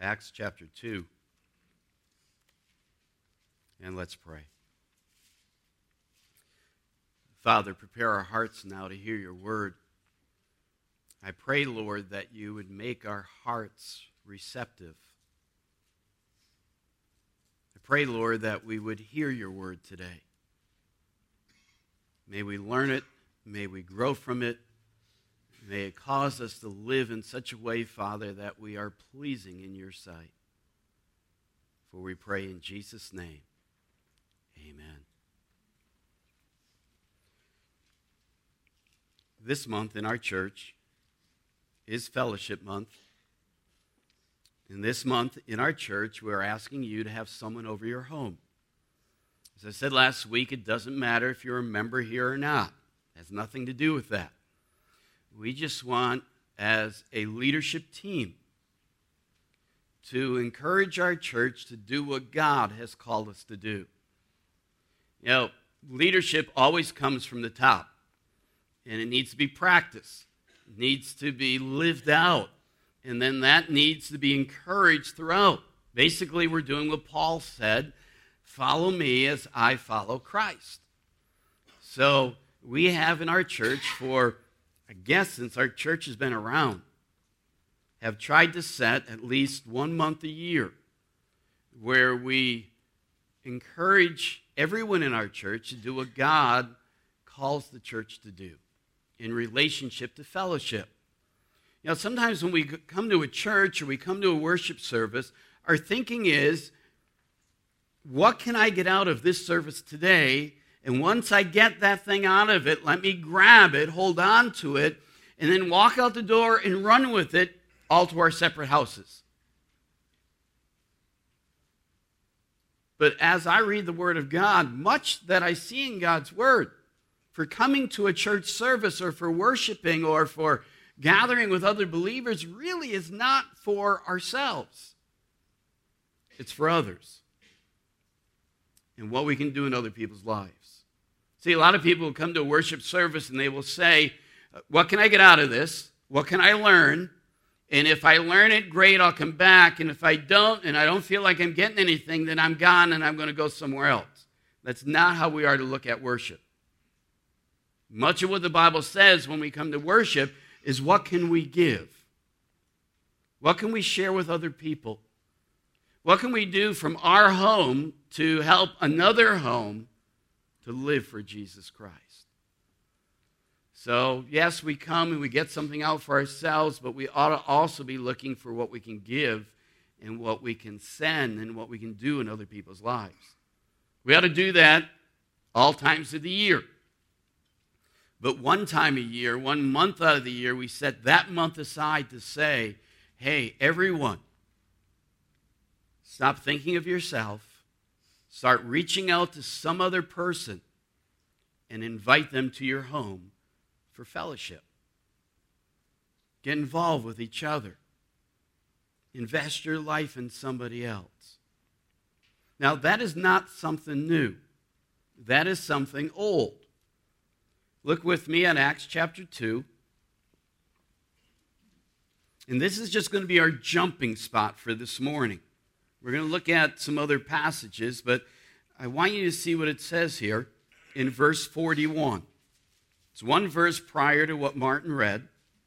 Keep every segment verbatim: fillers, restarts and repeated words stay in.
Acts chapter two. And let's pray. Father, prepare our hearts now to hear your word. I pray, Lord, that you would make our hearts receptive. I pray, Lord, that we would hear your word today. May we learn it. May we grow from it. May it cause us to live in such a way, Father, that we are pleasing in your sight. For we pray in Jesus' name. Amen. This month in our church is Fellowship Month. And this month in our church, we're asking you to have someone over your home. As I said last week, it doesn't matter if you're a member here or not. It has nothing to do with that. We just want, as a leadership team, to encourage our church to do what God has called us to do. You know, leadership always comes from the top, and it needs to be practiced. It needs to be lived out, and then that needs to be encouraged throughout. Basically, we're doing what Paul said, follow me as I follow Christ. So we have in our church for, I guess since our church has been around, have tried to set at least one month a year where we encourage everyone in our church to do what God calls the church to do in relationship to fellowship. You know, sometimes when we come to a church or we come to a worship service, our thinking is, what can I get out of this service today? And once I get that thing out of it, let me grab it, hold on to it, and then walk out the door and run with it all to our separate houses. But as I read the Word of God, much that I see in God's Word for coming to a church service or for worshiping or for gathering with other believers really is not for ourselves. It's for others and what we can do in other people's lives. See, a lot of people will come to a worship service and they will say, what can I get out of this? What can I learn? And if I learn it, great, I'll come back. And if I don't, and I don't feel like I'm getting anything, then I'm gone and I'm going to go somewhere else. That's not how we are to look at worship. Much of what the Bible says when we come to worship is, what can we give? What can we share with other people? What can we do from our home to help another home to live for Jesus Christ? So, yes, we come and we get something out for ourselves, but we ought to also be looking for what we can give and what we can send and what we can do in other people's lives. We ought to do that all times of the year. But one time a year, one month out of the year, we set that month aside to say, hey, everyone, stop thinking of yourself. Start reaching out to some other person and invite them to your home for fellowship. Get involved with each other. Invest your life in somebody else. Now, that is not something new. That is something old. Look with me at Acts chapter two. And this is just going to be our jumping spot for this morning. We're going to look at some other passages, but I want you to see what it says here in verse forty-one. It's one verse prior to what Martin read.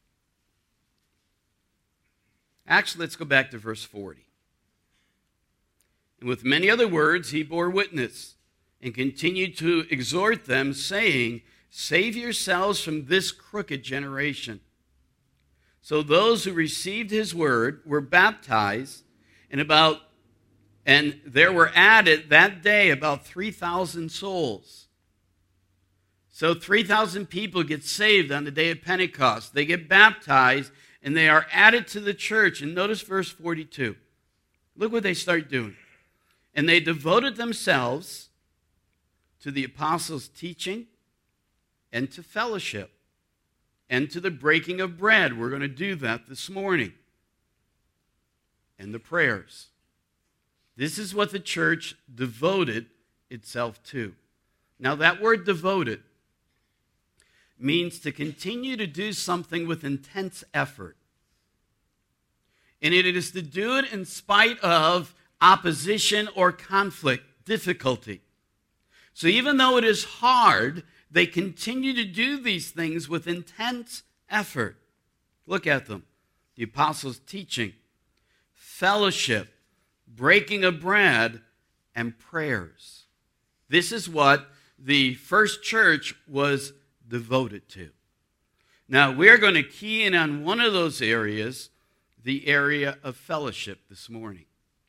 Actually, let's go back to verse forty. And with many other words, he bore witness and continued to exhort them, saying, save yourselves from this crooked generation. So those who received his word were baptized, and about and there were added that day about three thousand souls. So three thousand people get saved on the day of Pentecost. They get baptized, and they are added to the church. And notice verse forty-two. Look what they start doing. And they devoted themselves to the apostles' teaching and to fellowship and to the breaking of bread. We're going to do that this morning. And the prayers. This is what the church devoted itself to. Now, that word devoted means to continue to do something with intense effort. And it is to do it in spite of opposition or conflict, difficulty. So even though it is hard, they continue to do these things with intense effort. Look at them. The apostles' teaching, fellowship, breaking of bread, and prayers. This is what the first church was devoted to. Now, we're going to key in on one of those areas, the area of fellowship this morning.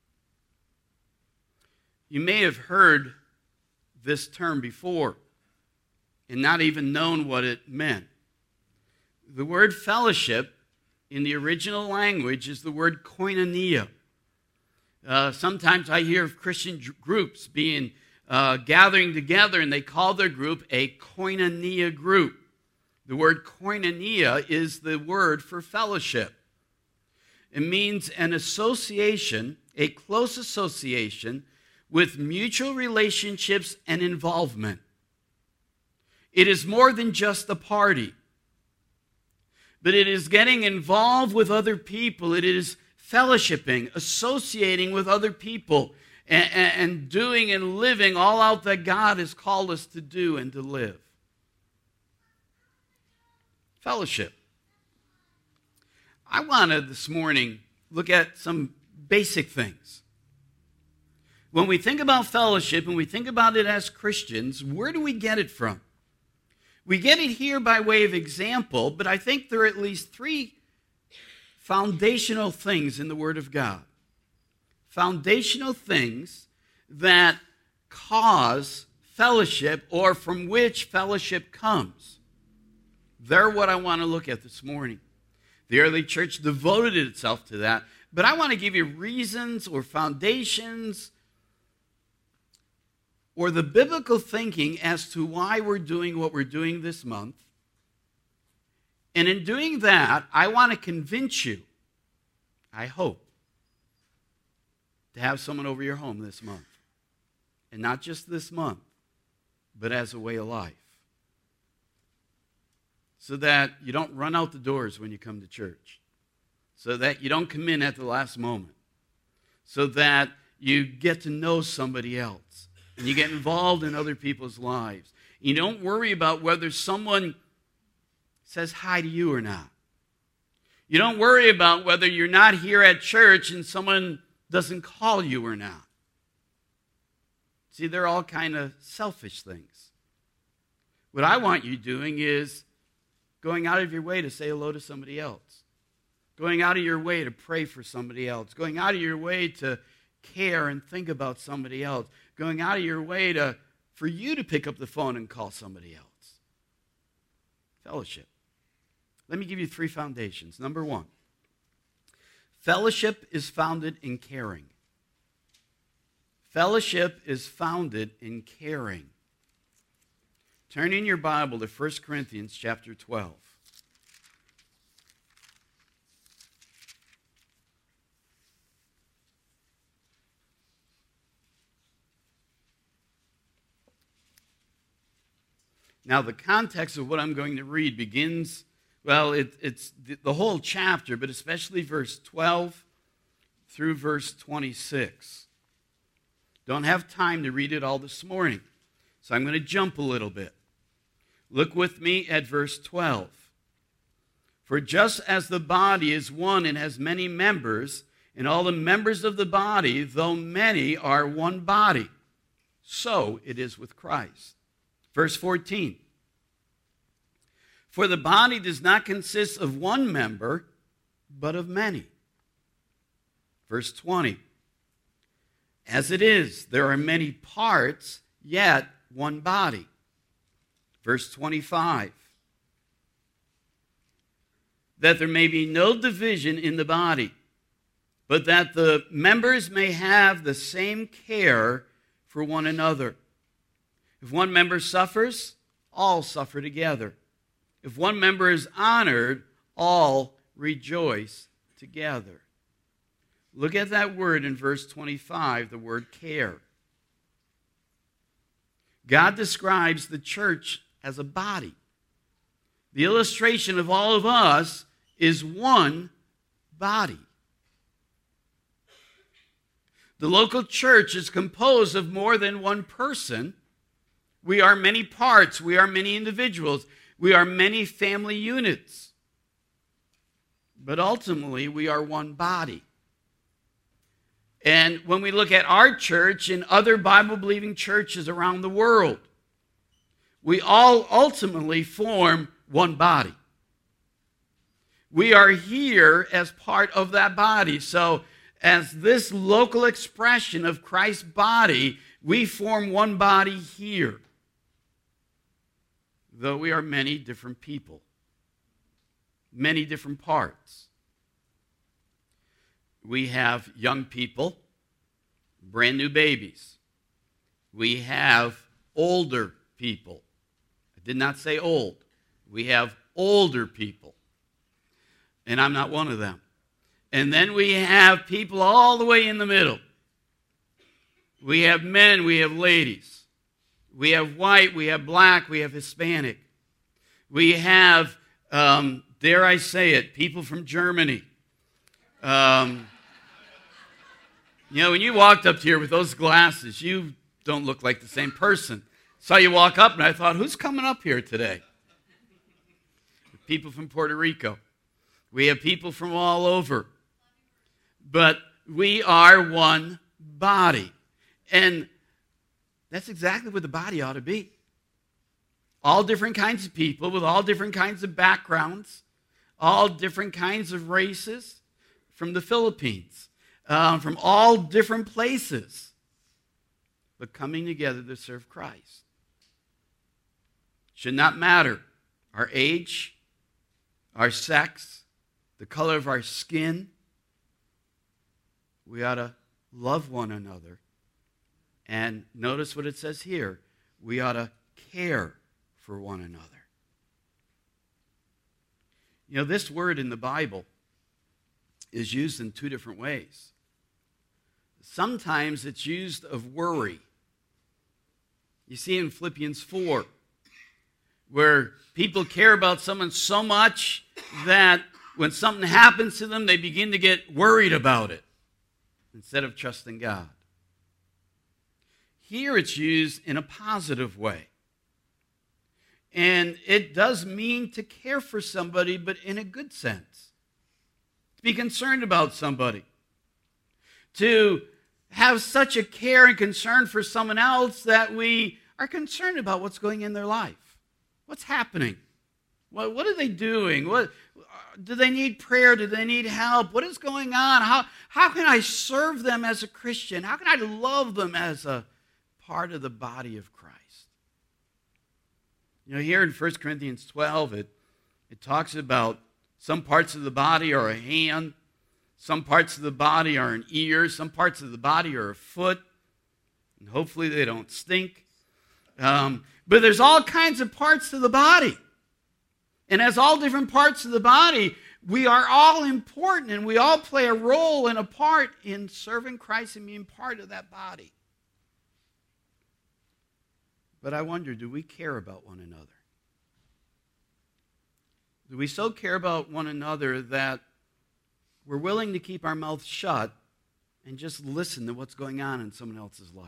You may have heard this term before and not even known what it meant. The word fellowship in the original language is the word koinonia. Uh, sometimes I hear of Christian groups being uh, gathering together, and they call their group a koinonia group. The word koinonia is the word for fellowship. It means an association, a close association with mutual relationships and involvement. It is more than just a party, but it is getting involved with other people. It is fellowshipping, associating with other people, and, and doing and living all out that God has called us to do and to live. Fellowship. I want to this morning look at some basic things. When we think about fellowship and we think about it as Christians, where do we get it from? We get it here by way of example, but I think there are at least three foundational things in the Word of God. Foundational things that cause fellowship or from which fellowship comes. They're what I want to look at this morning. The early church devoted itself to that, but I want to give you reasons or foundations or the biblical thinking as to why we're doing what we're doing this month. And in doing that, I want to convince you, I hope, to have someone over your home this month. And not just this month, but as a way of life. So that you don't run out the doors when you come to church. So that you don't come in at the last moment. So that you get to know somebody else. And you get involved in other people's lives. You don't worry about whether someone says hi to you or not. You don't worry about whether you're not here at church and someone doesn't call you or not. See, they're all kind of selfish things. What I want you doing is going out of your way to say hello to somebody else. Going out of your way to pray for somebody else. Going out of your way to care and think about somebody else. Going out of your way to for you to pick up the phone and call somebody else. Fellowship. Let me give you three foundations. Number one, fellowship is founded in caring. Fellowship is founded in caring. Turn in your Bible to First Corinthians chapter twelve. Now, the context of what I'm going to read begins, well, it, it's the, the whole chapter, but especially verse twelve through verse twenty-six. Don't have time to read it all this morning, so I'm going to jump a little bit. Look with me at verse twelve. For just as the body is one and has many members, and all the members of the body, though many, are one body, so it is with Christ. Verse fourteen. For the body does not consist of one member, but of many. Verse twenty. As it is, there are many parts, yet one body. Verse twenty-five. That there may be no division in the body, but that the members may have the same care for one another. If one member suffers, all suffer together. If one member is honored, all rejoice together. Look at that word in verse twenty-five, the word care. God describes the church as a body. The illustration of all of us is one body. The local church is composed of more than one person. We are many parts. We are many individuals. We are many family units. But ultimately, we are one body. And when we look at our church and other Bible-believing churches around the world, we all ultimately form one body. We are here as part of that body. So as this local expression of Christ's body, we form one body here, though we are many different people, many different parts. We have young people, brand new babies. We have older people. I did not say old. We have older people. And I'm not one of them. And then we have people all the way in the middle. We have men, we have ladies. We have white, we have black, we have Hispanic. We have, um, dare I say it, people from Germany. Um, you know, when you walked up here with those glasses, you don't look like the same person. Saw you walk up and I thought, who's coming up here today? People from Puerto Rico. We have people from all over. But we are one body. And that's exactly what the body ought to be. All different kinds of people with all different kinds of backgrounds, all different kinds of races, from the Philippines, um, from all different places, but coming together to serve Christ. Should not matter our age, our sex, the color of our skin. We ought to love one another. And notice what it says here. We ought to care for one another. You know, this word in the Bible is used in two different ways. Sometimes it's used of worry. You see in Philippians four, where people care about someone so much that when something happens to them, they begin to get worried about it instead of trusting God. Here it's used in a positive way. And it does mean to care for somebody, but in a good sense. To be concerned about somebody. To have such a care and concern for someone else that we are concerned about what's going in their life. What's happening? What, what are they doing? What, do they need prayer? Do they need help? What is going on? How, how can I serve them as a Christian? How can I love them as a part of the body of Christ? You know, here in First Corinthians twelve, it, it talks about some parts of the body are a hand, some parts of the body are an ear, some parts of the body are a foot, and hopefully they don't stink. Um, but there's all kinds of parts to the body. And as all different parts of the body, we are all important, and we all play a role and a part in serving Christ and being part of that body. But I wonder, do we care about one another? Do we so care about one another that we're willing to keep our mouths shut and just listen to what's going on in someone else's life?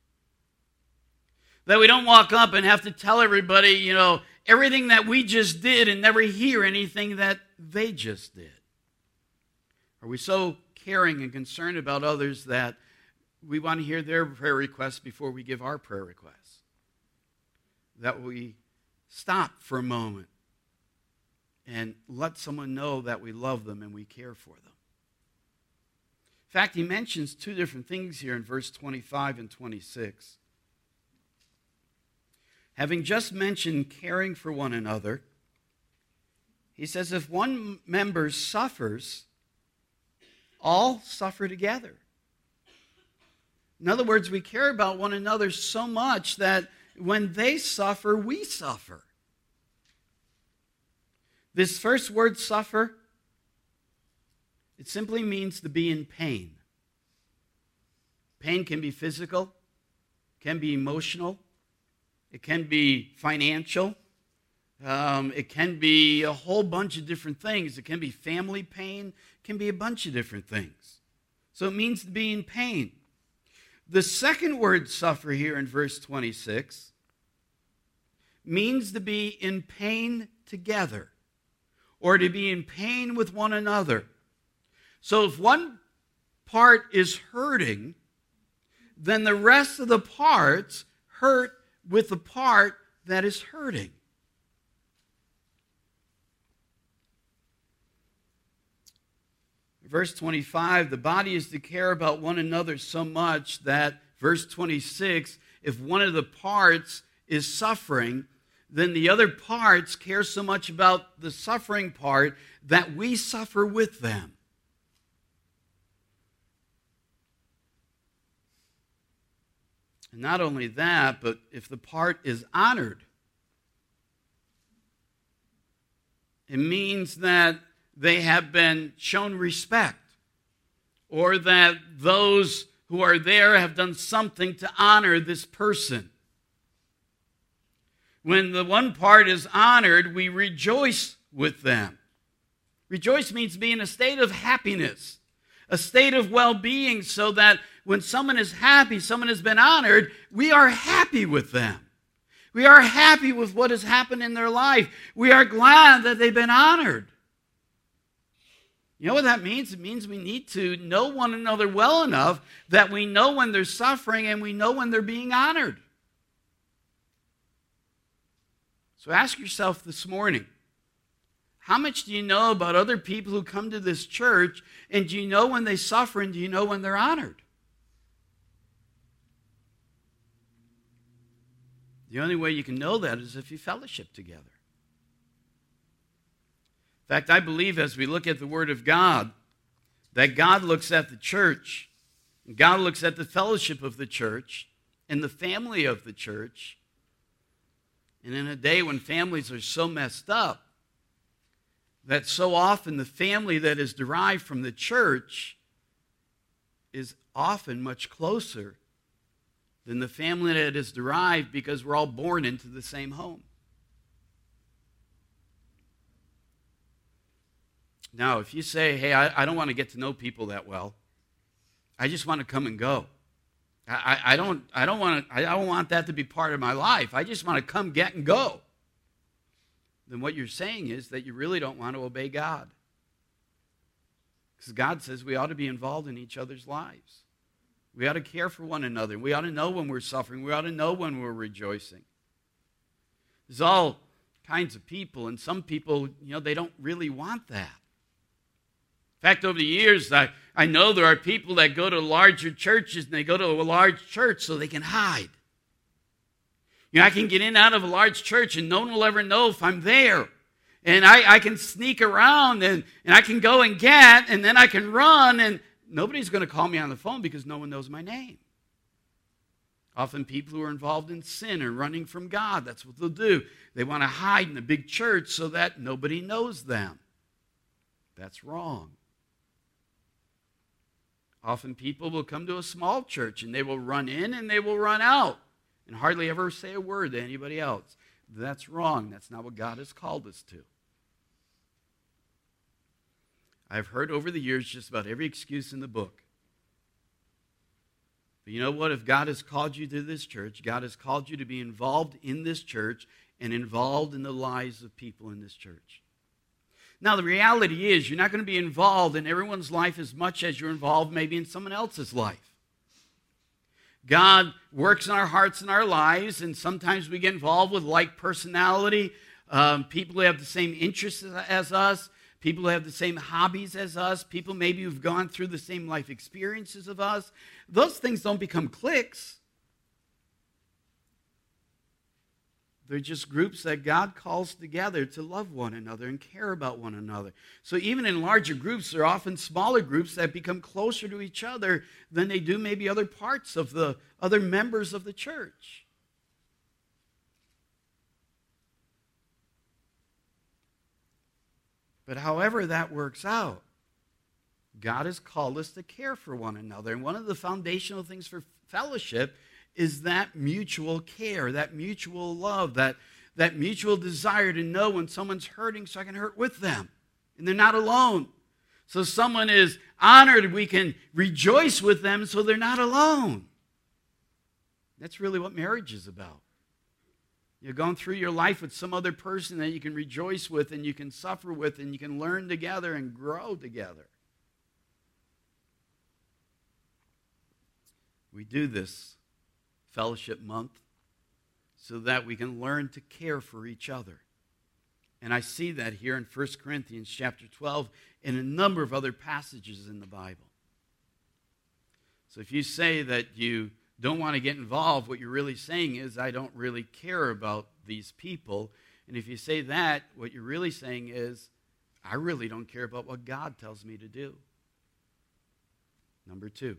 That we don't walk up and have to tell everybody, you know, everything that we just did and never hear anything that they just did. Are we so caring and concerned about others that we want to hear their prayer requests before we give our prayer requests? That we stop for a moment and let someone know that we love them and we care for them. In fact, he mentions two different things here in verse twenty-five and twenty-six. Having just mentioned caring for one another, he says, if one member suffers, all suffer together. In other words, we care about one another so much that when they suffer, we suffer. This first word, suffer, it simply means to be in pain. Pain can be physical, can be emotional, it can be financial, um, it can be a whole bunch of different things. It can be family pain, it can be a bunch of different things. So it means to be in pain. The second word, suffer, here in verse twenty-six means to be in pain together or to be in pain with one another. So if one part is hurting, then the rest of the parts hurt with the part that is hurting. Verse twenty-five, the body is to care about one another so much that, verse twenty-six, if one of the parts is suffering, then the other parts care so much about the suffering part that we suffer with them. And not only that, but if the part is honored, it means that they have been shown respect, or that those who are there have done something to honor this person. When the one part is honored, we rejoice with them. Rejoice means be in a state of happiness, a state of well-being, so that when someone is happy, someone has been honored, we are happy with them. We are happy with what has happened in their life. We are glad that they've been honored. You know what that means? It means we need to know one another well enough that we know when they're suffering and we know when they're being honored. So ask yourself this morning, how much do you know about other people who come to this church, and do you know when they suffer and do you know when they're honored? The only way you can know that is if you fellowship together. In fact, I believe as we look at the Word of God, that God looks at the church, and God looks at the fellowship of the church and the family of the church. And in a day when families are so messed up, that so often the family that is derived from the church is often much closer than the family that is derived because we're all born into the same home. Now, if you say, hey, I, I don't want to get to know people that well, I just want to come and go. I, I, don't, I, don't want to, I don't want that to be part of my life. I just want to come, get, and go. Then what you're saying is that you really don't want to obey God. Because God says we ought to be involved in each other's lives. We ought to care for one another. We ought to know when we're suffering. We ought to know when we're rejoicing. There's all kinds of people, and some people, you know, they don't really want that. In fact, over the years, I, I know there are people that go to larger churches, and they go to a large church so they can hide. You know, I can get in and out of a large church, and no one will ever know if I'm there. And I, I can sneak around, and, and I can go and get, and then I can run, and nobody's going to call me on the phone because no one knows my name. Often people who are involved in sin are running from God. That's what they'll do. They want to hide in a big church so that nobody knows them. That's wrong. Often people will come to a small church and they will run in and they will run out and hardly ever say a word to anybody else. That's wrong. That's not what God has called us to. I've heard over the years just about every excuse in the book. But you know what? If God has called you to this church, God has called you to be involved in this church and involved in the lives of people in this church. Now, the reality is you're not going to be involved in everyone's life as much as you're involved maybe in someone else's life. God works in our hearts and our lives, and sometimes we get involved with like personality, um, people who have the same interests as us, people who have the same hobbies as us, people maybe who've gone through the same life experiences of us. Those things don't become cliques. They're just groups that God calls together to love one another and care about one another. So even in larger groups, there are often smaller groups that become closer to each other than they do maybe other parts of the other members of the church. But however that works out, God has called us to care for one another. And one of the foundational things for fellowship is that mutual care, that mutual love, that, that mutual desire to know when someone's hurting so I can hurt with them. And they're not alone. So someone is honored, we can rejoice with them so they're not alone. That's really what marriage is about. You're going through your life with some other person that you can rejoice with and you can suffer with and you can learn together and grow together. We do this fellowship month so that we can learn to care for each other. And I see that here in First Corinthians chapter twelve and a number of other passages in the Bible. So if you say that you don't want to get involved, what you're really saying is, I don't really care about these people. And if you say that, what you're really saying is, I really don't care about what God tells me to do. Number two,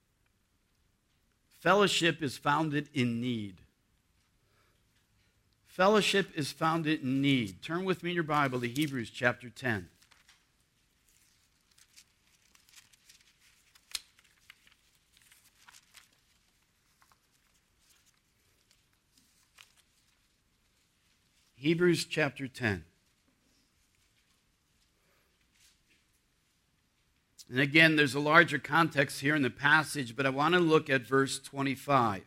fellowship is founded in need. Fellowship is founded in need. Turn with me in your Bible to Hebrews chapter ten. Hebrews chapter ten. And again, there's a larger context here in the passage, but I want to look at verse twenty-five.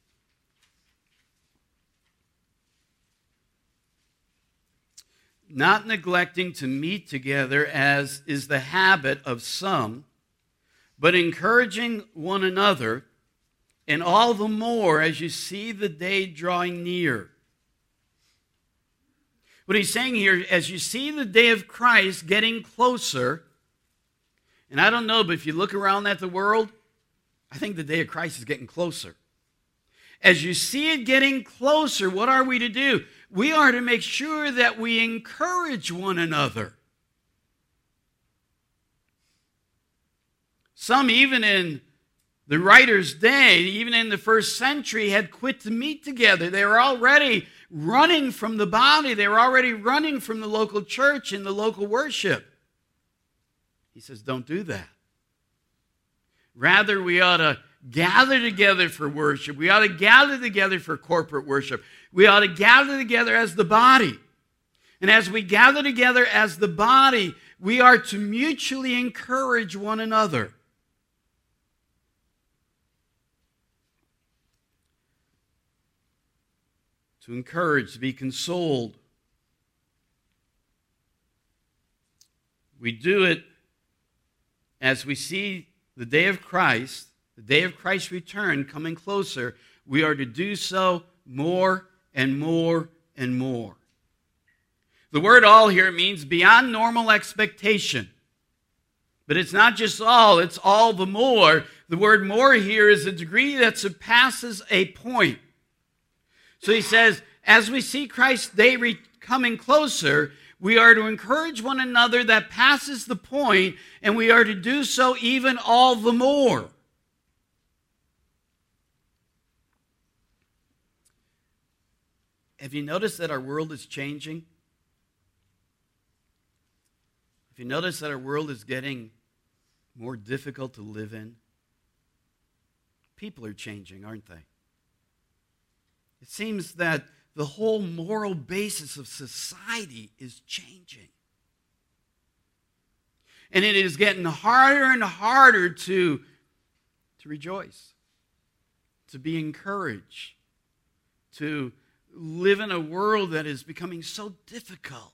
Not neglecting to meet together as is the habit of some, but encouraging one another, and all the more as you see the day drawing near. What he's saying here, as you see the day of Christ getting closer, and I don't know, but if you look around at the world, I think the day of Christ is getting closer. As you see it getting closer, what are we to do? We are to make sure that we encourage one another. Some, even in the writer's day, even in the first century, had quit to meet together. They were already running from the body. They were already running from the local church and the local worship. He says, don't do that. Rather, we ought to gather together for worship. We ought to gather together for corporate worship. We ought to gather together as the body. And as we gather together as the body, we are to mutually encourage one another. To encourage, to be consoled. We do it as we see the day of Christ, the day of Christ's return coming closer. We are to do so more and more and more. The word all here means beyond normal expectation. But it's not just all, it's all the more. The word more here is a degree that surpasses a point. So he says, as we see Christ's day re- coming closer, we are to encourage one another that passes the point, and we are to do so even all the more. Have you noticed that our world is changing? Have you noticed that our world is getting more difficult to live in? People are changing, aren't they? It seems that the whole moral basis of society is changing. And it is getting harder and harder to, to rejoice, to be encouraged, to live in a world that is becoming so difficult.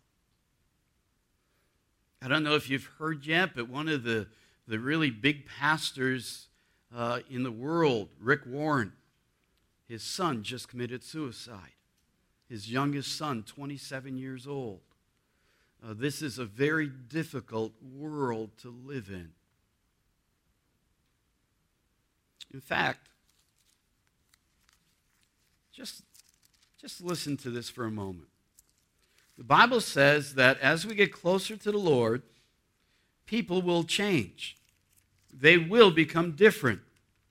I don't know if you've heard yet, but one of the, the really big pastors uh, in the world, Rick Warren, his son just committed suicide. His youngest son, twenty-seven years old. Uh, this is a very difficult world to live in. In fact, just, just listen to this for a moment. The Bible says that as we get closer to the Lord, people will change. They will become different.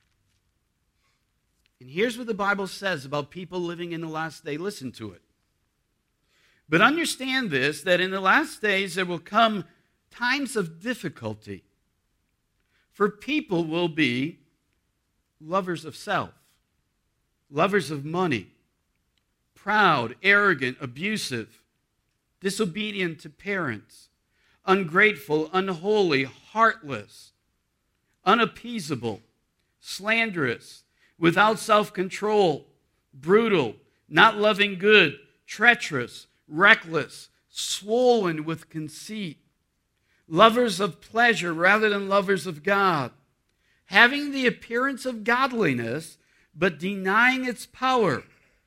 And here's what the Bible says about people living in the last day. Listen to it. But understand this, that in the last days there will come times of difficulty. For people will be lovers of self, lovers of money, proud, arrogant, abusive, disobedient to parents, ungrateful, unholy, heartless, unappeasable, slanderous. without self-control, brutal, not loving good, treacherous, reckless, swollen with conceit, lovers of pleasure rather than lovers of God, having the appearance of godliness, but denying its power.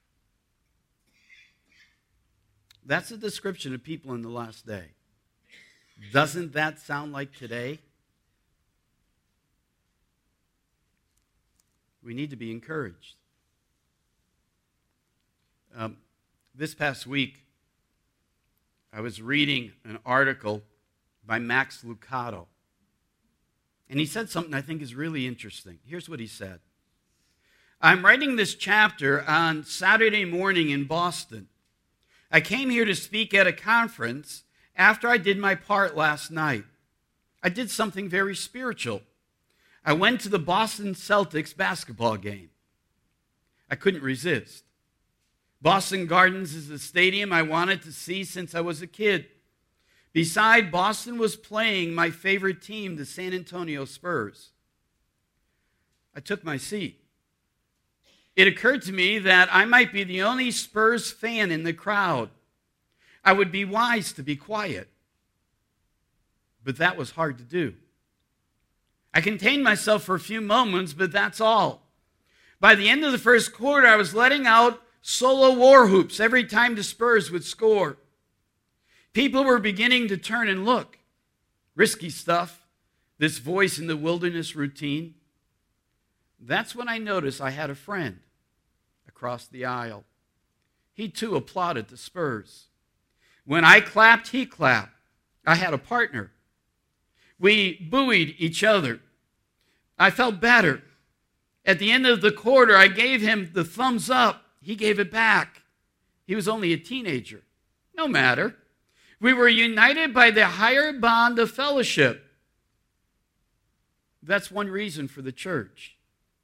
That's a description of people in the last day. Doesn't that sound like today? We need to be encouraged. Um, this past week, I was reading an article by Max Lucado. And he said something I think is really interesting. Here's what he said. I'm writing this chapter on Saturday morning in Boston. I came here to speak at a conference after I did my part last night. I did something very spiritual. I went to the Boston Celtics basketball game. I couldn't resist. Boston Gardens is the stadium I wanted to see since I was a kid. Beside, Boston was playing my favorite team, the San Antonio Spurs. I took my seat. It occurred to me that I might be the only Spurs fan in the crowd. I would be wise to be quiet. But that was hard to do. I contained myself for a few moments, but that's all. By the end of the first quarter, I was letting out solo war whoops every time the Spurs would score. People were beginning to turn and look. Risky stuff, this voice in the wilderness routine. That's when I noticed I had a friend across the aisle. He too applauded the Spurs. When I clapped, he clapped. I had a partner. We buoyed each other. I felt better. At the end of the quarter, I gave him the thumbs up. He gave it back. He was only a teenager. No matter. We were united by the higher bond of fellowship. That's one reason for the church.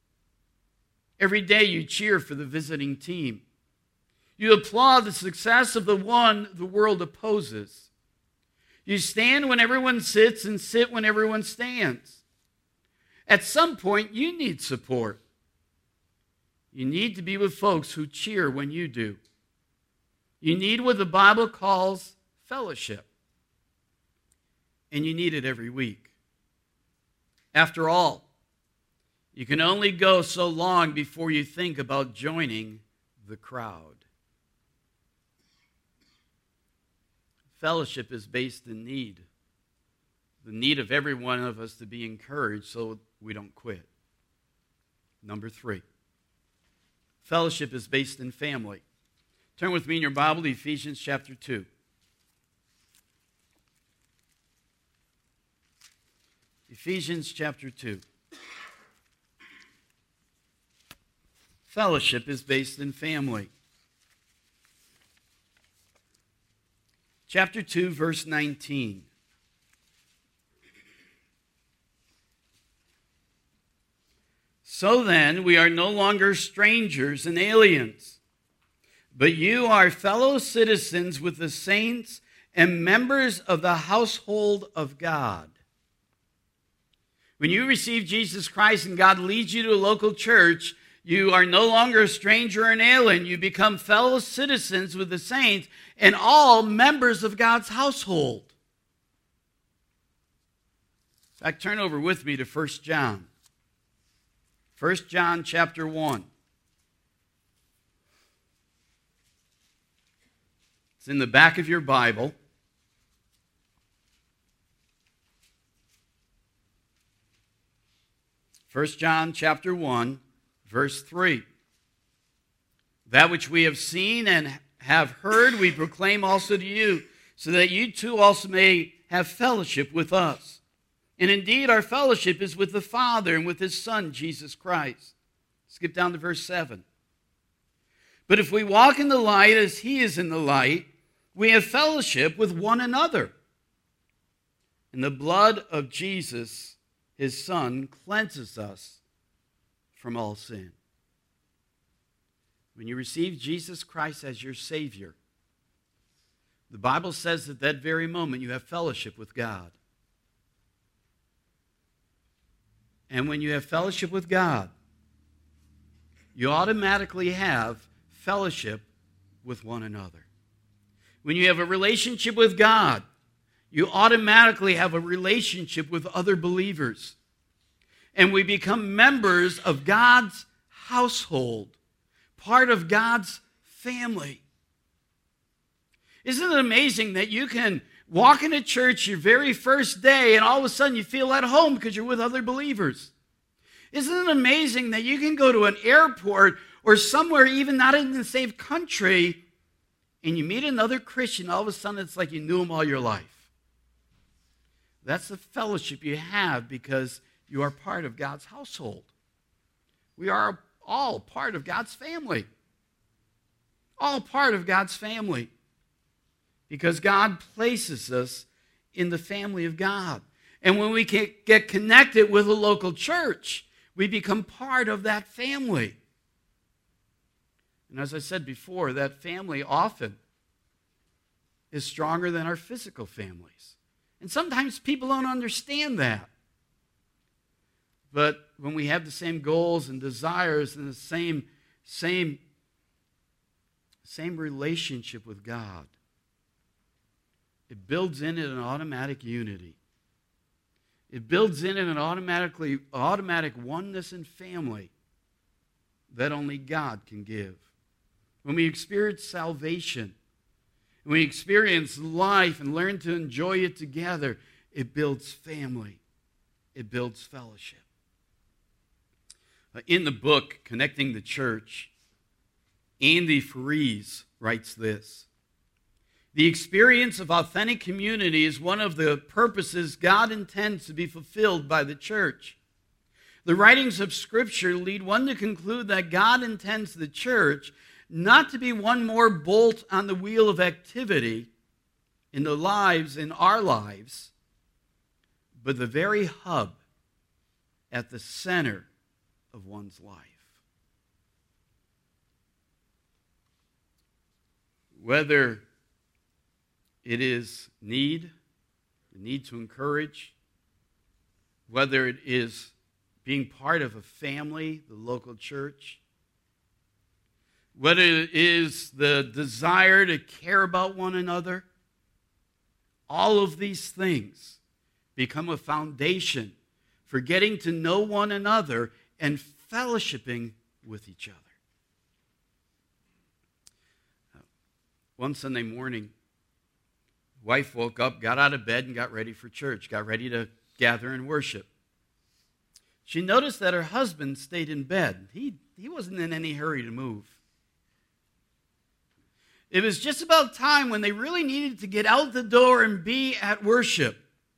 Every day you cheer for the visiting team. You applaud the success of the one the world opposes. You stand when everyone sits and sit when everyone stands. At some point, you need support. You need to be with folks who cheer when you do. You need what the Bible calls fellowship. And you need it every week. After all, you can only go so long before you think about joining the crowd. Fellowship is based in need. The need of every one of us to be encouraged so we don't quit. Number three, fellowship is based in family. Turn with me in your Bible to Ephesians chapter two. Ephesians chapter two. Fellowship is based in family. Chapter two, verse nineteen. So then, we are no longer strangers and aliens, but you are fellow citizens with the saints and members of the household of God. When you receive Jesus Christ and God leads you to a local church, you are no longer a stranger or an alien. You become fellow citizens with the saints and all members of God's household. In fact, turn over with me to First John. First John chapter one. It's in the back of your Bible. First John chapter one, verse three. That which we have seen and have heard, we proclaim also to you, so that you too also may have fellowship with us. And indeed, our fellowship is with the Father and with His Son, Jesus Christ. Skip down to verse seven. But if we walk in the light as He is in the light, we have fellowship with one another. And the blood of Jesus, His Son, cleanses us from all sin. When you receive Jesus Christ as your Savior, the Bible says that that very moment you have fellowship with God. And when you have fellowship with God, you automatically have fellowship with one another. When you have a relationship with God, you automatically have a relationship with other believers. And we become members of God's household, part of God's family. Isn't it amazing that you can walk into church your very first day and all of a sudden you feel at home because you're with other believers? Isn't it amazing that you can go to an airport or somewhere even not in the same country and you meet another Christian, all of a sudden it's like you knew him all your life? That's the fellowship you have because you are part of God's household. We are all part of God's family. All part of God's family. Because God places us in the family of God. And when we can get connected with a local church, we become part of that family. And as I said before, that family often is stronger than our physical families. And sometimes people don't understand that. But when we have the same goals and desires and the same, same, same relationship with God, it builds in it an automatic unity. It builds in it an automatically, automatic oneness and family that only God can give. When we experience salvation, when we experience life and learn to enjoy it together, it builds family. It builds fellowship. In the book, Connecting the Church, Andy Fries writes this: the experience of authentic community is one of the purposes God intends to be fulfilled by the church. The writings of Scripture lead one to conclude that God intends the church not to be one more bolt on the wheel of activity in the lives, in our lives, but the very hub at the center of one's life. Whether it is need, the need to encourage, whether it is being part of a family, the local church, whether it is the desire to care about one another, all of these things become a foundation for getting to know one another and fellowshipping with each other. One Sunday morning, wife woke up, got out of bed, and got ready for church, got ready to gather and worship. She noticed that her husband stayed in bed. He, he wasn't in any hurry to move. It was just about time when they really needed to get out the door and be at worship.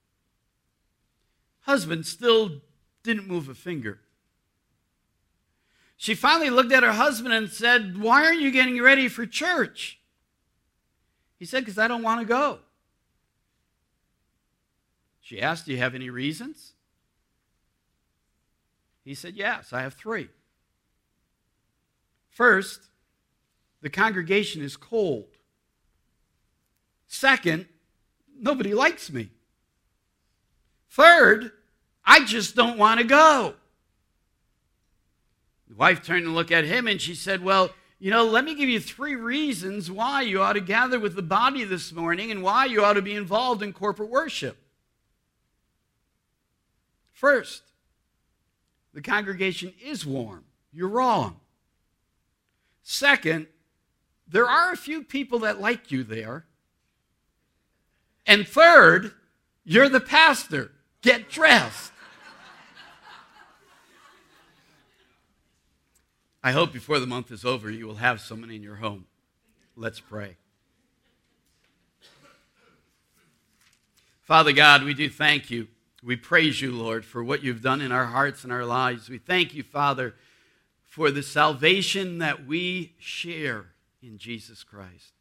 Husband still didn't move a finger. She finally looked at her husband and said, "Why aren't you getting ready for church?" He said, "Because I don't want to go." She asked, "Do you have any reasons?" He said, "Yes, I have three. First, the congregation is cold. Second, nobody likes me. Third, I just don't want to go." The wife turned to look at him and she said, "Well, you know, let me give you three reasons why you ought to gather with the body this morning and why you ought to be involved in corporate worship. First, the congregation is warm. You're wrong. Second, there are a few people that like you there. And third, you're the pastor. Get dressed." I hope before the month is over, you will have someone in your home. Let's pray. Father God, we do thank you. We praise you, Lord, for what you've done in our hearts and our lives. We thank you, Father, for the salvation that we share in Jesus Christ.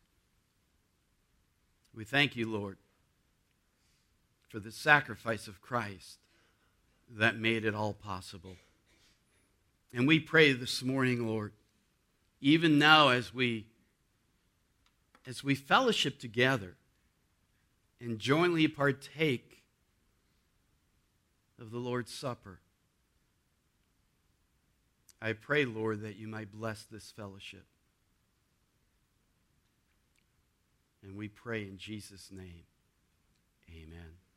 We thank you, Lord, for the sacrifice of Christ that made it all possible. And we pray this morning, Lord, even now as we as we fellowship together and jointly partake of the Lord's Supper, I pray, Lord, that you might bless this fellowship. And we pray in Jesus' name, amen.